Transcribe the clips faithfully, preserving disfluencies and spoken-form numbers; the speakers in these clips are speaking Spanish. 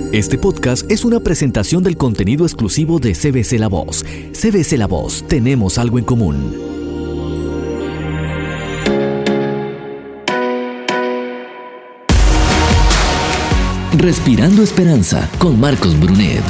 Este podcast es una presentación del contenido exclusivo de C B C La Voz. C B C La Voz, tenemos algo en común. Respirando Esperanza con Marcos Brunet.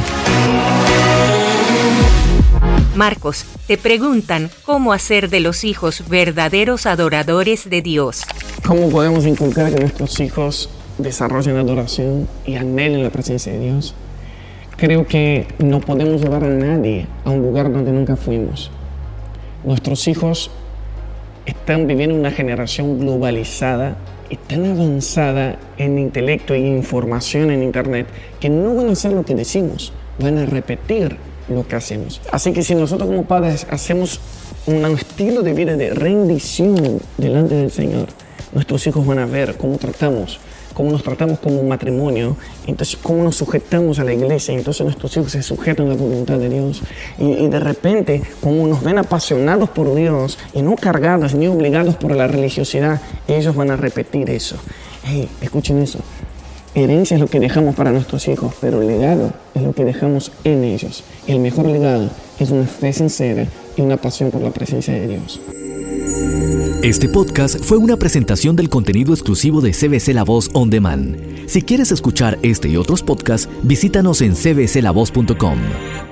Marcos, te preguntan cómo hacer de los hijos verdaderos adoradores de Dios. ¿Cómo podemos inculcar que nuestros hijos desarrollen adoración y anhelen la presencia de Dios? Creo que no podemos llevar a nadie a un lugar donde nunca fuimos. Nuestros hijos están viviendo una generación globalizada y tan avanzada en intelecto y información en internet que no van a hacer lo que decimos, van a repetir lo que hacemos. Así que si nosotros como padres hacemos un estilo de vida de rendición delante del Señor, nuestros hijos van a ver cómo tratamos, cómo nos tratamos como un matrimonio, entonces cómo nos sujetamos a la iglesia, entonces nuestros hijos se sujetan a la voluntad de Dios y, y de repente como nos ven apasionados por Dios y no cargados ni obligados por la religiosidad, ellos van a repetir eso. Hey, escuchen eso. Herencia es lo que dejamos para nuestros hijos, pero el legado es lo que dejamos en ellos. El mejor legado es una fe sincera y una pasión por la presencia de Dios. Este podcast fue una presentación del contenido exclusivo de C B C La Voz On Demand. Si quieres escuchar este y otros podcasts, visítanos en c b c la voz punto com.